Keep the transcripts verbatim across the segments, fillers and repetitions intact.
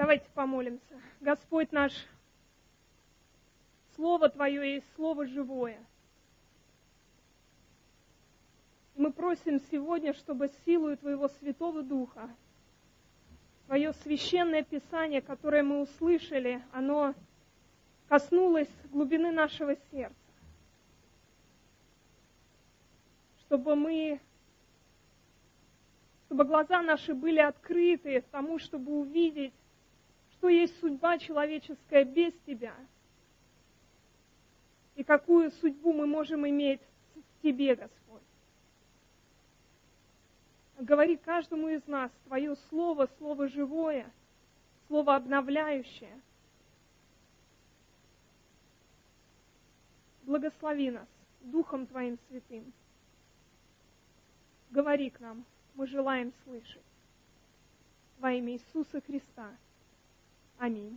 Давайте помолимся. Господь наш, Слово Твое есть Слово живое. Мы просим сегодня, чтобы силою Твоего Святого Духа, Твое священное Писание, которое мы услышали, оно коснулось глубины нашего сердца. Чтобы мы, чтобы глаза наши были открыты тому, чтобы увидеть, что есть судьба человеческая без Тебя, и какую судьбу мы можем иметь в Тебе, Господь. Говори каждому из нас Твое Слово, Слово живое, Слово обновляющее. Благослови нас Духом Твоим Святым. Говори к нам, мы желаем слышать. Во имя Иисуса Христа. Аминь.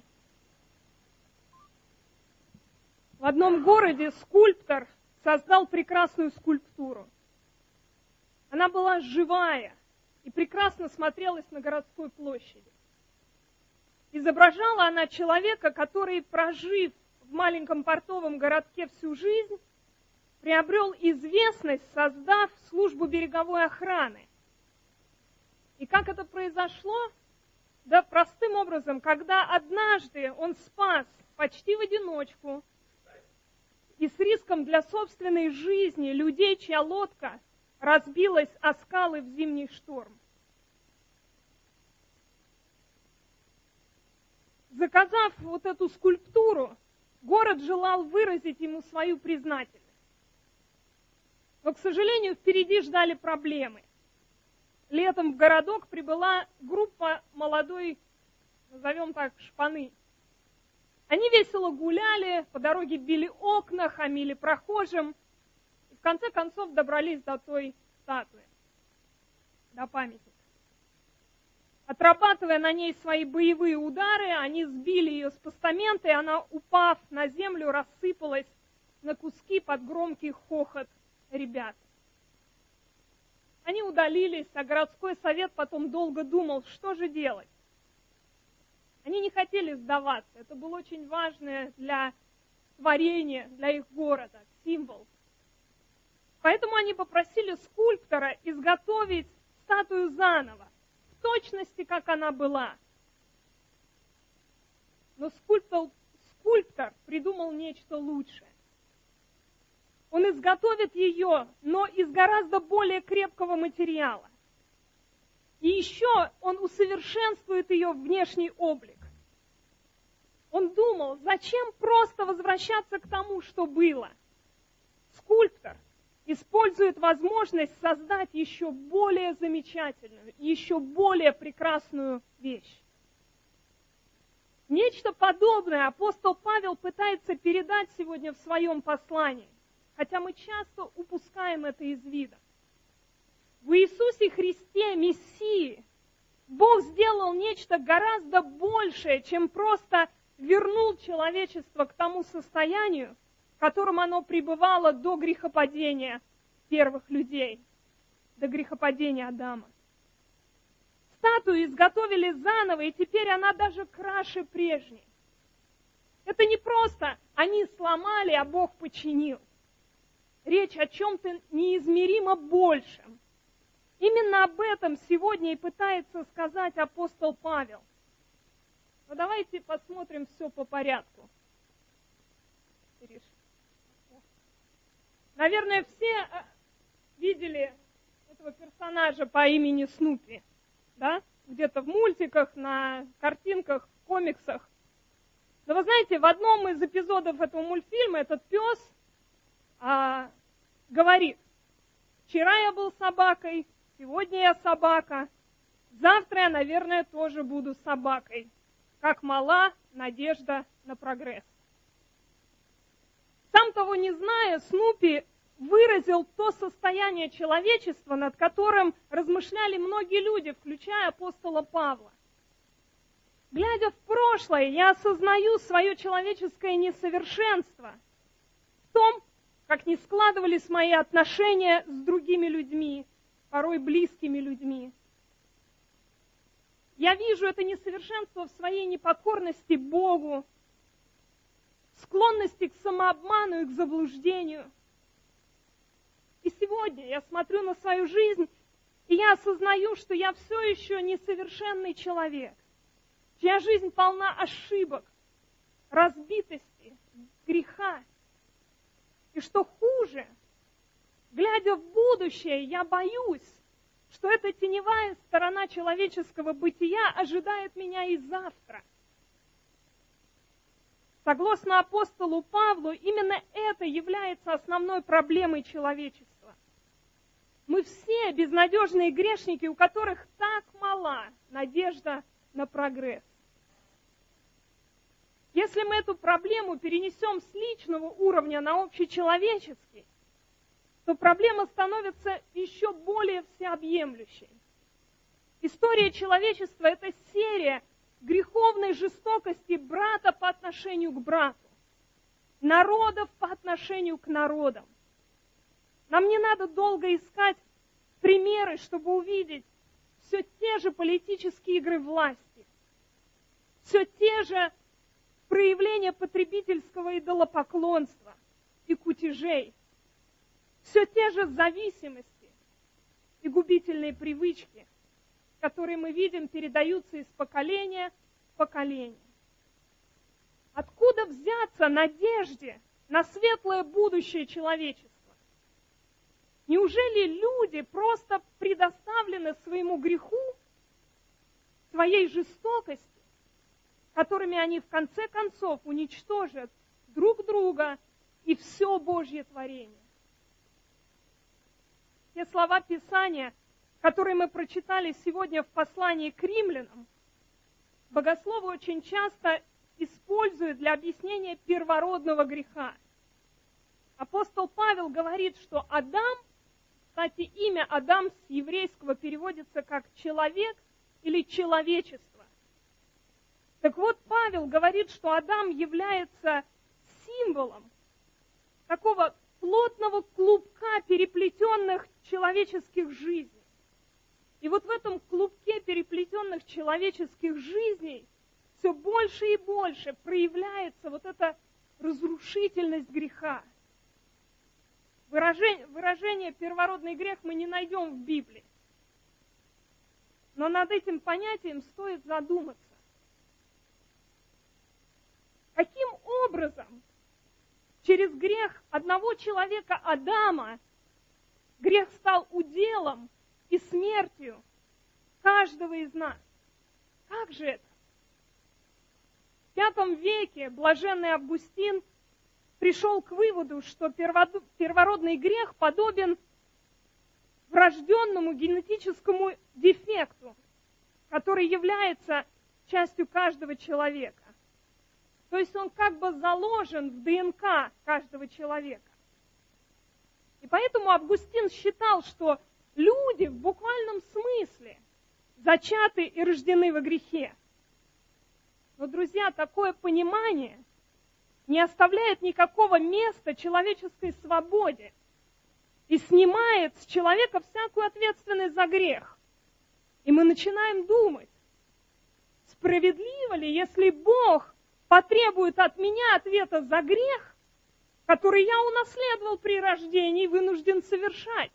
В одном городе скульптор создал прекрасную скульптуру. Она была живая и прекрасно смотрелась на городской площади. Изображала она человека, который, прожив в маленьком портовом городке всю жизнь, приобрел известность, создав службу береговой охраны. И как это произошло? Да простым образом, когда однажды он спас почти в одиночку и с риском для собственной жизни людей, чья лодка разбилась о скалы в зимний шторм. Заказав вот эту скульптуру, город желал выразить ему свою признательность. Но, к сожалению, впереди ждали проблемы. Летом в городок прибыла группа молодой, назовем так, шпаны. Они весело гуляли, по дороге били окна, хамили прохожим. И в конце концов добрались до той статуи, до памятника. Отрабатывая на ней свои боевые удары, они сбили ее с постамента, и она, упав на землю, рассыпалась на куски под громкий хохот ребят. Они удалились, а городской совет потом долго думал, что же делать. Они не хотели сдаваться, это было очень важное для творения, для их города, символ. Поэтому они попросили скульптора изготовить статую заново, в точности, как она была. Но скульптор, скульптор придумал нечто лучшее. Он изготовит ее, но из гораздо более крепкого материала. И еще он усовершенствует ее внешний облик. Он думал, зачем просто возвращаться к тому, что было. Скульптор использует возможность создать еще более замечательную, еще более прекрасную вещь. Нечто подобное апостол Павел пытается передать сегодня в своем послании, хотя мы часто упускаем это из вида. В Иисусе Христе, Мессии, Бог сделал нечто гораздо большее, чем просто вернул человечество к тому состоянию, в котором оно пребывало до грехопадения первых людей, до грехопадения Адама. Статую изготовили заново, и теперь она даже краше прежней. Это не просто они сломали, а Бог починил. Речь о чем-то неизмеримо большем. Именно об этом сегодня и пытается сказать апостол Павел. Но давайте посмотрим все по порядку. Наверное, все видели этого персонажа по имени Снупи, да? Где-то в мультиках, на картинках, в комиксах. Но вы знаете, в одном из эпизодов этого мультфильма этот пес а, говорит: вчера я был собакой, сегодня я собака, завтра я, наверное, тоже буду собакой. Как мала надежда на прогресс. Сам того не зная, Снупи выразил то состояние человечества, над которым размышляли многие люди, включая апостола Павла. Глядя в прошлое, я осознаю свое человеческое несовершенство в том, как не складывались мои отношения с другими людьми, порой близкими людьми. Я вижу это несовершенство в своей непокорности Богу, склонности к самообману и к заблуждению. И сегодня я смотрю на свою жизнь, и я осознаю, что я все еще несовершенный человек, чья жизнь полна ошибок, разбитости, греха. И что хуже, глядя в будущее, я боюсь, что эта теневая сторона человеческого бытия ожидает меня и завтра. Согласно апостолу Павлу, именно это является основной проблемой человечества. Мы все безнадежные грешники, у которых так мала надежда на прогресс. Если мы эту проблему перенесем с личного уровня на общечеловеческий, то проблема становится еще более всеобъемлющей. История человечества – это серия греховной жестокости брата по отношению к брату, народов по отношению к народам. Нам не надо долго искать примеры, чтобы увидеть все те же политические игры власти, все те же проявления потребительского идолопоклонства и кутежей, все те же зависимости и губительные привычки, которые мы видим, передаются из поколения в поколение. Откуда взяться надежде на светлое будущее человечества? Неужели люди просто предоставлены своему греху, своей жестокости, которыми они в конце концов уничтожат друг друга и все Божье творение? Те слова Писания, которые мы прочитали сегодня в послании к римлянам, богословы очень часто используют для объяснения первородного греха. Апостол Павел говорит, что Адам, кстати, имя Адам с еврейского переводится как человек или человечество. Так вот, Павел говорит, что Адам является символом такого плотного клубка переплетенных человеческих жизней. И вот в этом клубке переплетенных человеческих жизней все больше и больше проявляется вот эта разрушительность греха. Выражение, выражение «первородный грех» мы не найдем в Библии. Но над этим понятием стоит задуматься. Каким образом через грех одного человека, Адама, грех стал уделом и смертью каждого из нас? Как же это? В пятом веке блаженный Августин пришел к выводу, что первородный грех подобен врожденному генетическому дефекту, который является частью каждого человека. То есть он как бы заложен в ДНК каждого человека. И поэтому Августин считал, что люди в буквальном смысле зачаты и рождены во грехе. Но, друзья, такое понимание не оставляет никакого места человеческой свободе и снимает с человека всякую ответственность за грех. И мы начинаем думать, справедливо ли, если Бог потребует от меня ответа за грех, который я унаследовал при рождении и вынужден совершать.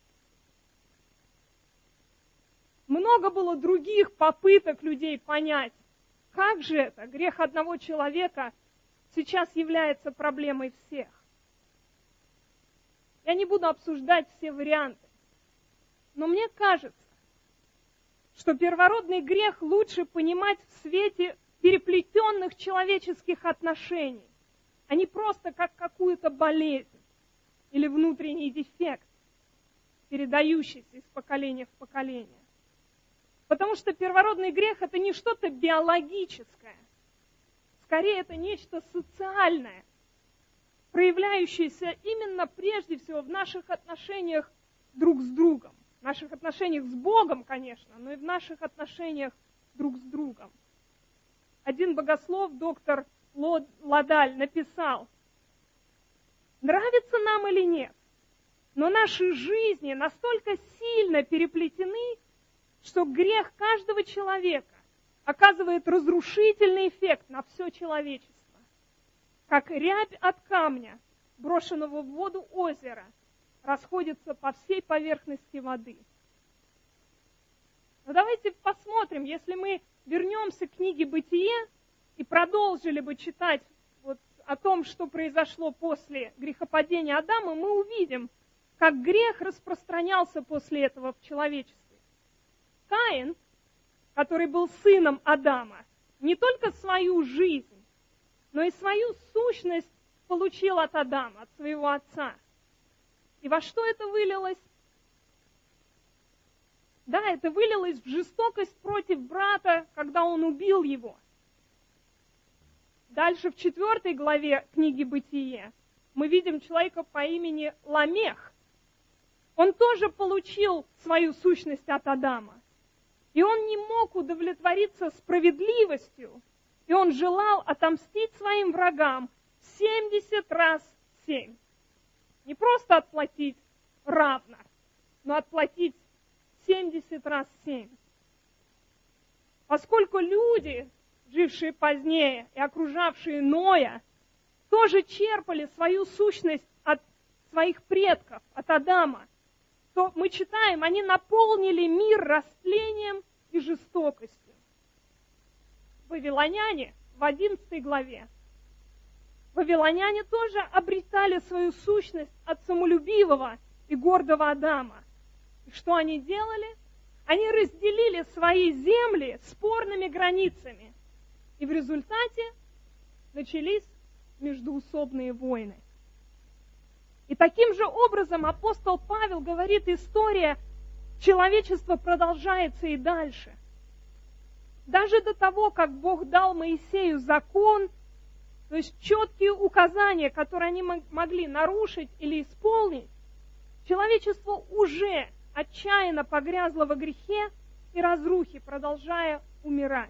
Много было других попыток людей понять, как же это, грех одного человека сейчас является проблемой всех. Я не буду обсуждать все варианты, но мне кажется, что первородный грех лучше понимать в свете переплетенных человеческих отношений, а не просто как какую-то болезнь или внутренний дефект, передающийся из поколения в поколение. Потому что первородный грех – это не что-то биологическое, скорее это нечто социальное, проявляющееся именно прежде всего в наших отношениях друг с другом, в наших отношениях с Богом, конечно, но и в наших отношениях друг с другом. Один богослов, доктор Ладаль, написал: нравится нам или нет, но наши жизни настолько сильно переплетены, что грех каждого человека оказывает разрушительный эффект на все человечество. Как рябь от камня, брошенного в воду озера, расходится по всей поверхности воды. Но давайте посмотрим, если мы вернемся к книге «Бытие» и продолжили бы читать вот о том, что произошло после грехопадения Адама, мы увидим, как грех распространялся после этого в человечестве. Каин, который был сыном Адама, не только свою жизнь, но и свою сущность получил от Адама, от своего отца. И во что это вылилось? Да, это вылилось в жестокость против брата, когда он убил его. Дальше в четвертой главе книги «Бытие» мы видим человека по имени Ламех. Он тоже получил свою сущность от Адама. И он не мог удовлетвориться справедливостью, и он желал отомстить своим врагам семьдесят раз семь. Не просто отплатить равно, но отплатить семьдесят раз семь. Поскольку люди, жившие позднее и окружавшие Ноя, тоже черпали свою сущность от своих предков, от Адама, то мы читаем, они наполнили мир растлением и жестокостью. Вавилоняне в одиннадцатой главе. Вавилоняне тоже обретали свою сущность от самолюбивого и гордого Адама. И что они делали? Они разделили свои земли спорными границами. И в результате начались междоусобные войны. И таким же образом апостол Павел говорит, история человечества продолжается и дальше. Даже до того, как Бог дал Моисею закон, то есть четкие указания, которые они могли нарушить или исполнить, человечество уже отчаянно погрязло во грехе и разрухе, продолжая умирать.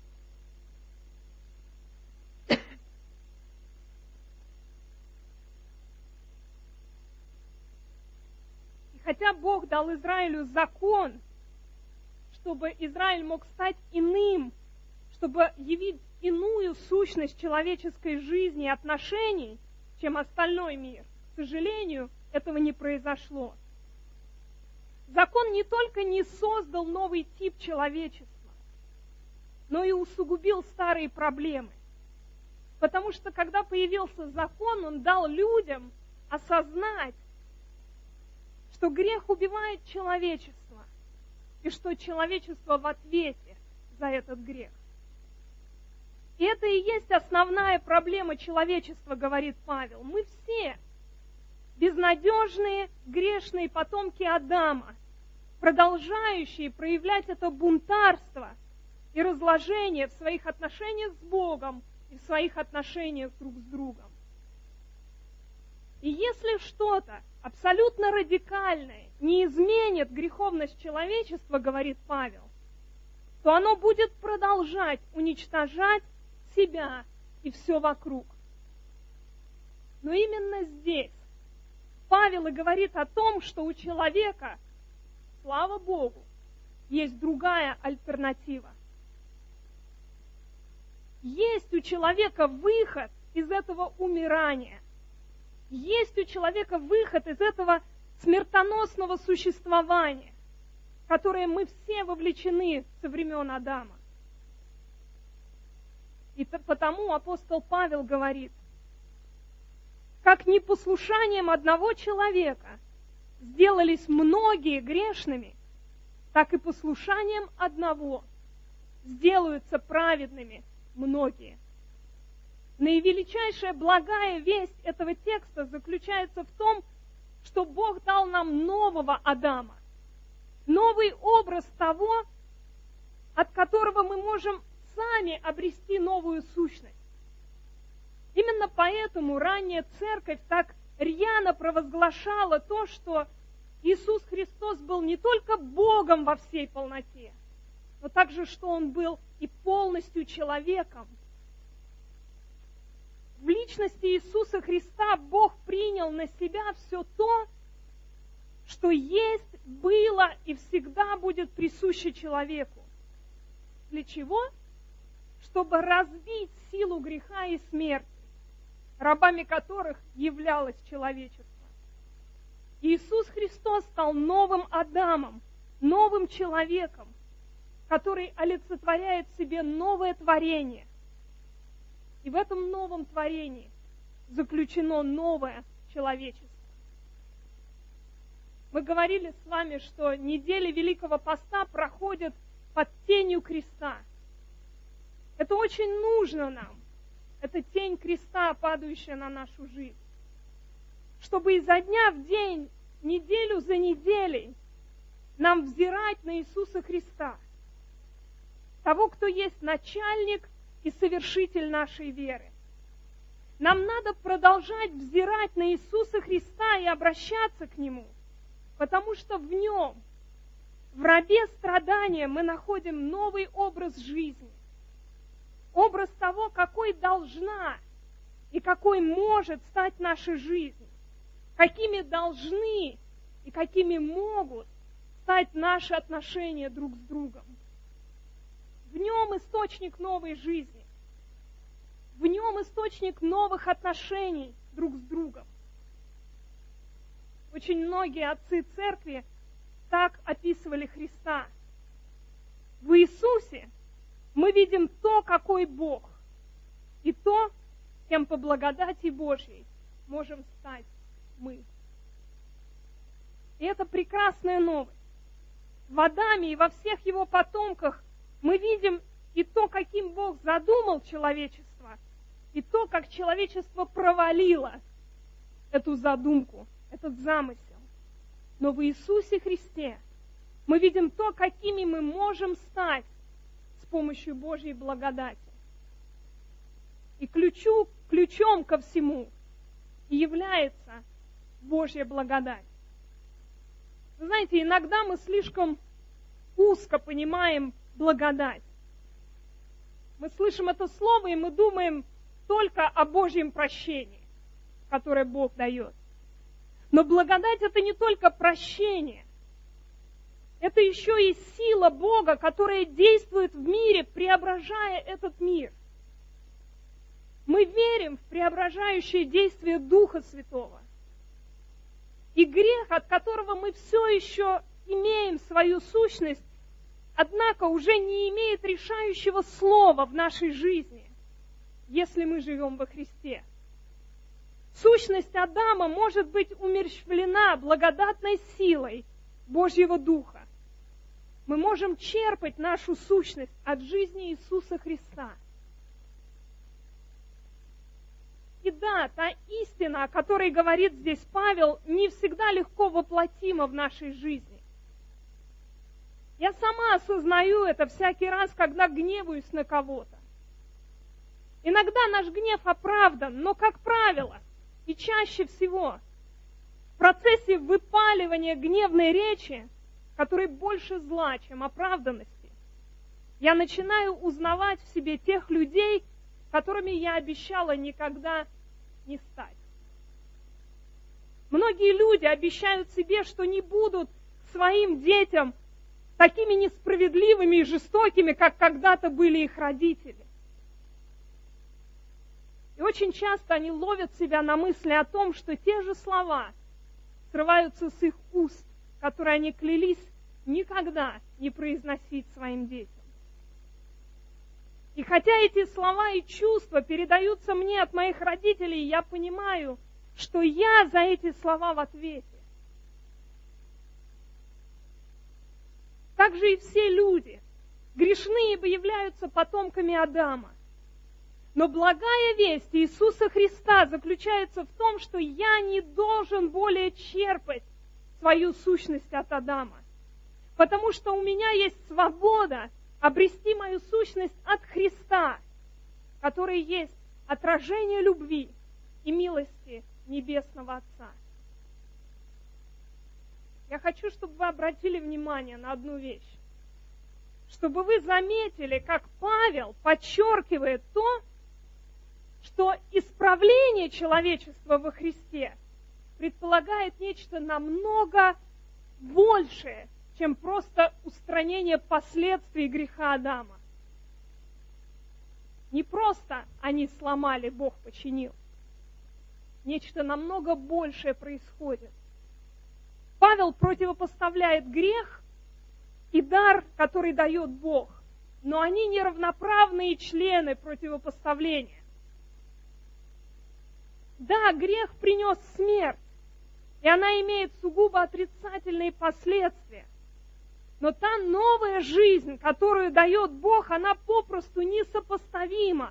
И хотя Бог дал Израилю закон, чтобы Израиль мог стать иным, чтобы явить иную сущность человеческой жизни и отношений, чем остальной мир, к сожалению, этого не произошло. Закон не только не создал новый тип человечества, но и усугубил старые проблемы. Потому что, когда появился закон, он дал людям осознать, что грех убивает человечество, и что человечество в ответе за этот грех. И это и есть основная проблема человечества, говорит Павел. Мы все безнадежные, грешные потомки Адама, продолжающие проявлять это бунтарство и разложение в своих отношениях с Богом и в своих отношениях друг с другом. И если что-то абсолютно радикальное не изменит греховность человечества, говорит Павел, то оно будет продолжать уничтожать себя и все вокруг. Но именно здесь Павел и говорит о том, что у человека, слава Богу, есть другая альтернатива. Есть у человека выход из этого умирания. Есть у человека выход из этого смертоносного существования, в которое мы все вовлечены со времен Адама. И потому апостол Павел говорит, как непослушанием одного человека сделались многие грешными, так и послушанием одного сделаются праведными многие. Наивеличайшая благая весть этого текста заключается в том, что Бог дал нам нового Адама, новый образ того, от которого мы можем сами обрести новую сущность. Именно поэтому ранняя церковь так рьяно провозглашала то, что Иисус Христос был не только Богом во всей полноте, но также, что Он был и полностью человеком. В личности Иисуса Христа Бог принял на себя все то, что есть, было и всегда будет присуще человеку. Для чего? чтобы разбить силу греха и смерти, рабами которых являлось человечество. Иисус Христос стал новым Адамом, новым человеком, который олицетворяет в себе новое творение. И в этом новом творении заключено новое человечество. Мы говорили с вами, что недели Великого Поста проходят под тенью креста. Это очень нужно нам. Это тень креста, падающая на нашу жизнь. Чтобы изо дня в день, неделю за неделей, нам взирать на Иисуса Христа, того, кто есть начальник и совершитель нашей веры. Нам надо продолжать взирать на Иисуса Христа и обращаться к Нему, потому что в Нем, в рабе страдания, мы находим новый образ жизни. Образ того, какой должна и какой может стать наша жизнь. Какими должны и какими могут стать наши отношения друг с другом. В Нем источник новой жизни. В Нем источник новых отношений друг с другом. Очень многие отцы церкви так описывали Христа. В Иисусе мы видим то, какой Бог, и то, кем по благодати Божьей можем стать мы. И это прекрасная новость. В Адаме и во всех его потомках мы видим и то, каким Бог задумал человечество, и то, как человечество провалило эту задумку, этот замысел. Но в Иисусе Христе мы видим то, какими мы можем стать с помощью Божьей благодати. И ключу, ключом ко всему является Божья благодать. Вы знаете, иногда мы слишком узко понимаем благодать. Мы слышим это слово, и мы думаем только о Божьем прощении, которое Бог дает. Но благодать — это не только прощение. Это еще и сила Бога, которая действует в мире, преображая этот мир. Мы верим в преображающее действие Духа Святого. И грех, от которого мы все еще имеем свою сущность, однако уже не имеет решающего слова в нашей жизни, если мы живем во Христе. Сущность Адама может быть умерщвлена благодатной силой Божьего Духа. Мы можем черпать нашу сущность от жизни Иисуса Христа. И да, та истина, о которой говорит здесь Павел, не всегда легко воплотима в нашей жизни. Я сама осознаю это всякий раз, когда гневаюсь на кого-то. Иногда наш гнев оправдан, но, как правило, и чаще всего, в процессе выпаливания гневной речи, которой больше зла, чем оправданности, я начинаю узнавать в себе тех людей, которыми я обещала никогда не стать. Многие люди обещают себе, что не будут своим детям такими несправедливыми и жестокими, как когда-то были их родители. И очень часто они ловят себя на мысли о том, что те же слова срываются с их уст, которые они клялись никогда не произносить своим детям. И хотя эти слова и чувства передаются мне от моих родителей, я понимаю, что я за эти слова в ответе. Так же и все люди, грешные, являются потомками Адама. Но благая весть Иисуса Христа заключается в том, что я не должен более черпать свою сущность от Адама, потому что у меня есть свобода обрести мою сущность от Христа, который есть отражение любви и милости Небесного Отца. Я хочу, чтобы вы обратили внимание на одну вещь. Чтобы вы заметили, как Павел подчеркивает то, что исправление человечества во Христе предполагает нечто намного большее, чем просто устранение последствий греха Адама. Не просто они сломали, Бог починил. Нечто намного большее происходит. Павел противопоставляет грех и дар, который дает Бог. Но они неравноправные члены противопоставления. Да, грех принес смерть, и она имеет сугубо отрицательные последствия. Но та новая жизнь, которую дает Бог, она попросту несопоставима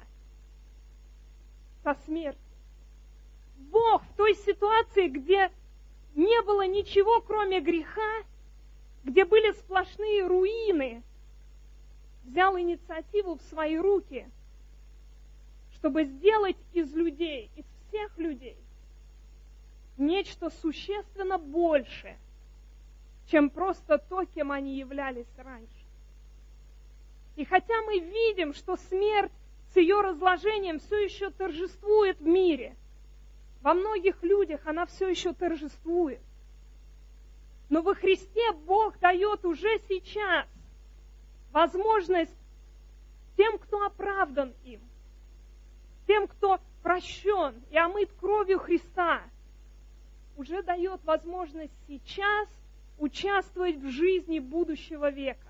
со смертью. Бог в той ситуации, где не было ничего, кроме греха, где были сплошные руины, взял инициативу в свои руки, чтобы сделать из людей, из всех людей, нечто существенно большее, чем просто то, кем они являлись раньше. И хотя мы видим, что смерть с ее разложением все еще торжествует в мире, во многих людях она все еще торжествует, но во Христе Бог дает уже сейчас возможность тем, кто оправдан им, тем, кто прощен и омыт кровью Христа, уже дает возможность сейчас участвовать в жизни будущего века,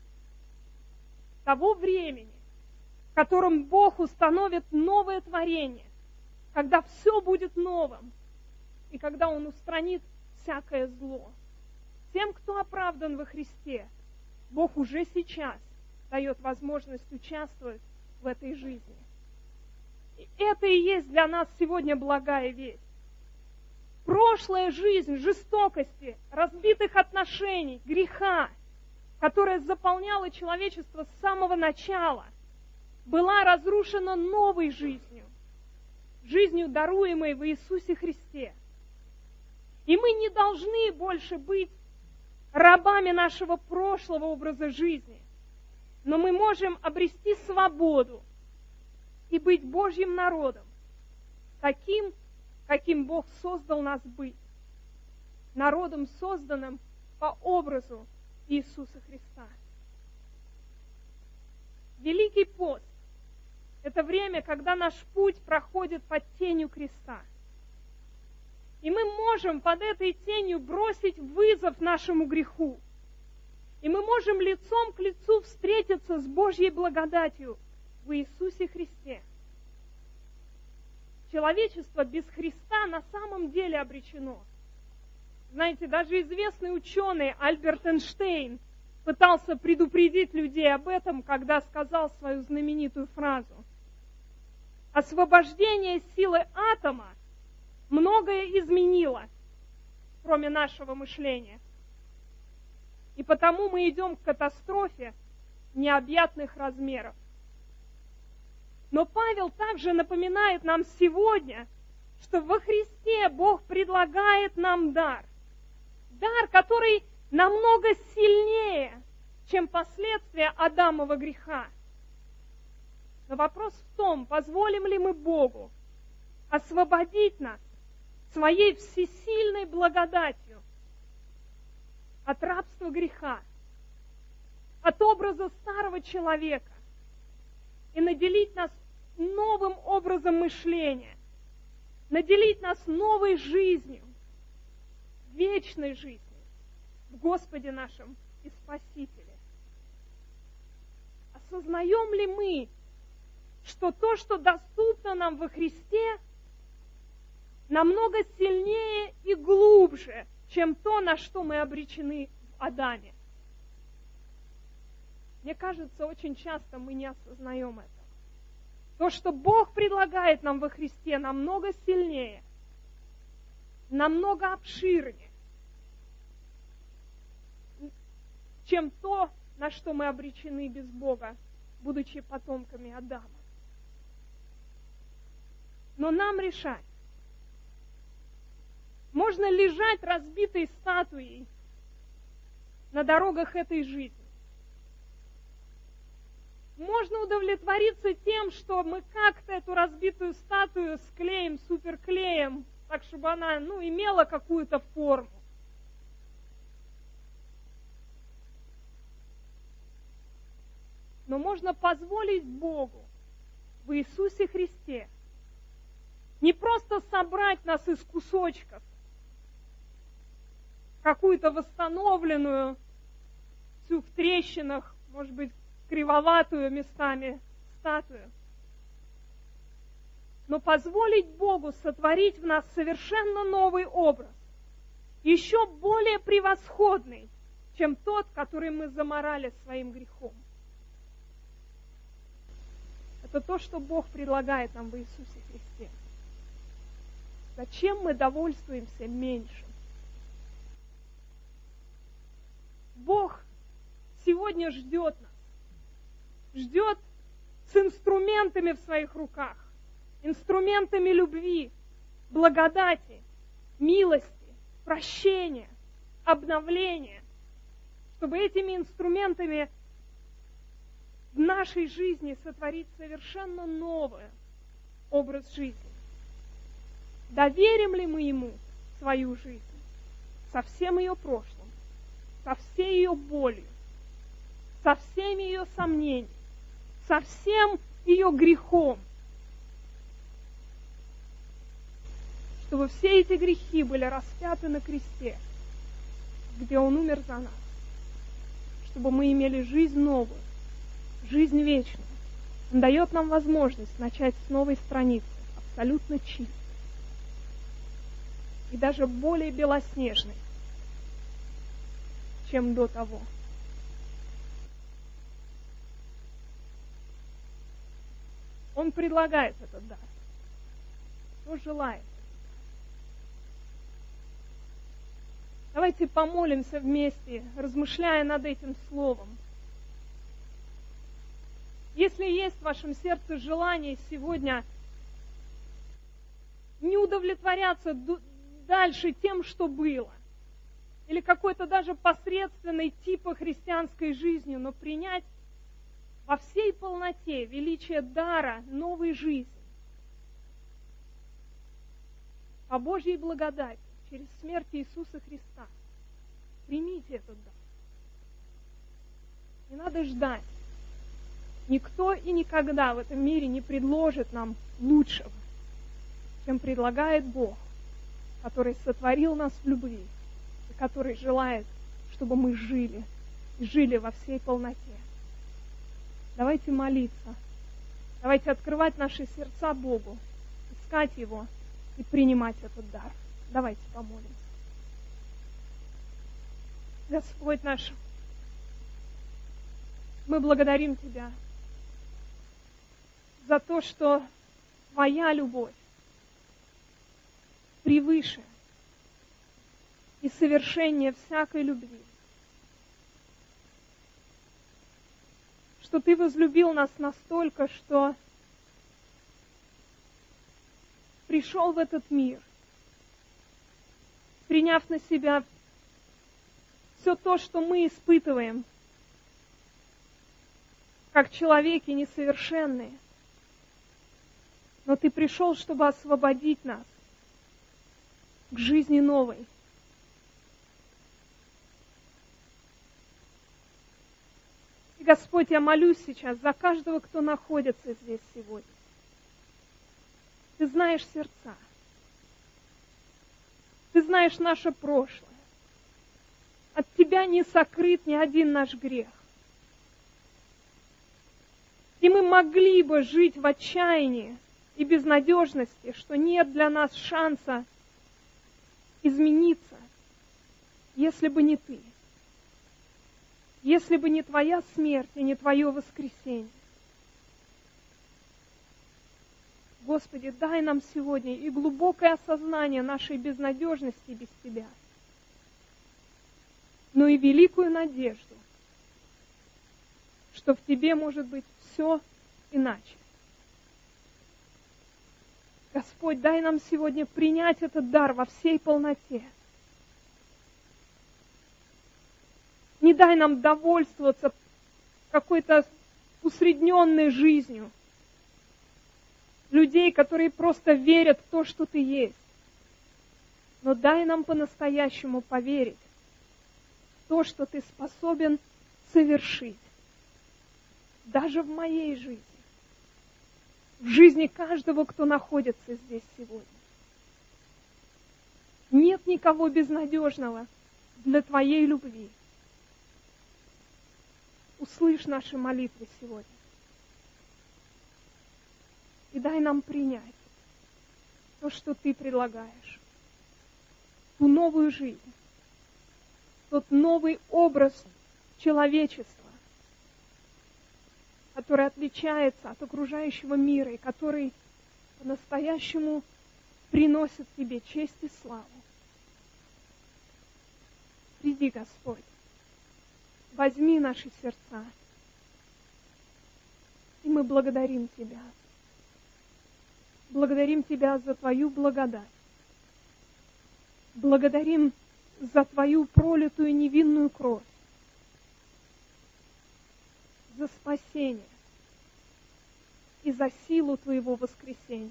того времени, в котором Бог установит новое творение, когда все будет новым, и когда Он устранит всякое зло. Тем, кто оправдан во Христе, Бог уже сейчас дает возможность участвовать в этой жизни. И это и есть для нас сегодня благая весть. Прошлая жизнь жестокости, разбитых отношений, греха, которая заполняла человечество с самого начала, была разрушена новой жизнью, жизнью, даруемой в Иисусе Христе. И мы не должны больше быть рабами нашего прошлого образа жизни, но мы можем обрести свободу и быть Божьим народом, таким, каким Бог создал нас быть, народом, созданным по образу Иисуса Христа. Великий пост – это время, когда наш путь проходит под тенью креста. И мы можем под этой тенью бросить вызов нашему греху. И мы можем лицом к лицу встретиться с Божьей благодатью в Иисусе Христе. Человечество без Христа на самом деле обречено. Знаете, даже известный ученый Альберт Эйнштейн пытался предупредить людей об этом, когда сказал свою знаменитую фразу: «Освобождение силы атома многое изменило, кроме нашего мышления. И потому мы идем к катастрофе необъятных размеров». Но Павел также напоминает нам сегодня, что во Христе Бог предлагает нам дар. Дар, который намного сильнее, чем последствия Адамова греха. Но вопрос в том, позволим ли мы Богу освободить нас своей всесильной благодатью от рабства греха, от образа старого человека, и наделить нас новым образом мышления, наделить нас новой жизнью, вечной жизнью в Господе нашем и Спасителе. Осознаем ли мы, что то, что доступно нам во Христе, намного сильнее и глубже, чем то, на что мы обречены в Адаме? Мне кажется, очень часто мы не осознаем это. То, что Бог предлагает нам во Христе, намного сильнее, намного обширнее, чем то, на что мы обречены без Бога, будучи потомками Адама. Но нам решать. Можно лежать разбитой статуей на дорогах этой жизни. Можно удовлетвориться тем, что мы как-то эту разбитую статую склеим суперклеем, так, чтобы она, ну, имела какую-то форму. Но можно позволить Богу в Иисусе Христе. Не просто собрать нас из кусочков, какую-то восстановленную, всю в трещинах, может быть, кривоватую местами статую, но позволить Богу сотворить в нас совершенно новый образ, еще более превосходный, чем тот, который мы заморали своим грехом. Это то, что Бог предлагает нам в Иисусе Христе. Зачем мы довольствуемся меньшим? Бог сегодня ждет нас. Ждет с инструментами в своих руках. Инструментами любви, благодати, милости, прощения, обновления. Чтобы этими инструментами в нашей жизни сотворить совершенно новый образ жизни. Доверим ли мы Ему свою жизнь со всем ее прошлым, со всей ее болью, со всеми ее сомнениями, со всем ее грехом, чтобы все эти грехи были распяты на кресте, где Он умер за нас, чтобы мы имели жизнь новую, жизнь вечную. Он дает нам возможность начать с новой страницы, абсолютно чистой и даже более белоснежной, чем до того. Он предлагает этот дар. Кто желает? Давайте помолимся вместе, размышляя над этим словом. Если есть в вашем сердце желание сегодня не удовлетворяться дальше тем, что было, или какой-то даже посредственной типа христианской жизнью, но принять во всей полноте величие дара новой жизни, по Божьей благодати, через смерть Иисуса Христа, примите этот дар. Не надо ждать. Никто и никогда в этом мире не предложит нам лучшего, чем предлагает Бог, который сотворил нас в любви, и который желает, чтобы мы жили, и жили во всей полноте. Давайте молиться, давайте открывать наши сердца Богу, искать Его и принимать этот дар. Давайте помолимся. Господь наш, мы благодарим Тебя за то, что Твоя любовь превыше и совершеннее всякой любви. Что Ты возлюбил нас настолько, что пришел в этот мир, приняв на себя все то, что мы испытываем, как человеки несовершенные. Но Ты пришел, чтобы освободить нас к жизни новой. И, Господь, я молюсь сейчас за каждого, кто находится здесь сегодня. Ты знаешь сердца. Ты знаешь наше прошлое. От Тебя не сокрыт ни один наш грех. И мы могли бы жить в отчаянии и безнадежности, что нет для нас шанса измениться, если бы не Ты, если бы не Твоя смерть и не Твое воскресение. Господи, дай нам сегодня и глубокое осознание нашей безнадежности без Тебя, но и великую надежду, что в Тебе может быть все иначе. Господь, дай нам сегодня принять этот дар во всей полноте. Не дай нам довольствоваться какой-то усредненной жизнью людей, которые просто верят в то, что Ты есть. Но дай нам по-настоящему поверить в то, что Ты способен совершить. Даже в моей жизни. в жизни каждого, кто находится здесь сегодня. Нет никого безнадежного для Твоей любви. Услышь наши молитвы сегодня. И дай нам принять то, что Ты предлагаешь. Ту новую жизнь. Тот новый образ человечества, который отличается от окружающего мира и который по-настоящему приносит Тебе честь и славу. Приди, Господь, возьми наши сердца, и мы благодарим Тебя. Благодарим Тебя за Твою благодать. Благодарим за Твою пролитую невинную кровь, за спасение и за силу Твоего воскресения.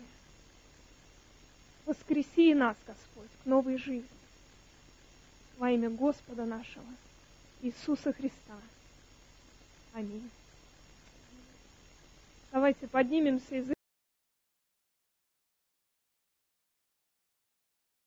Воскреси нас, Господь, к новой жизни во имя Господа нашего Иисуса Христа. Аминь. Давайте поднимемся и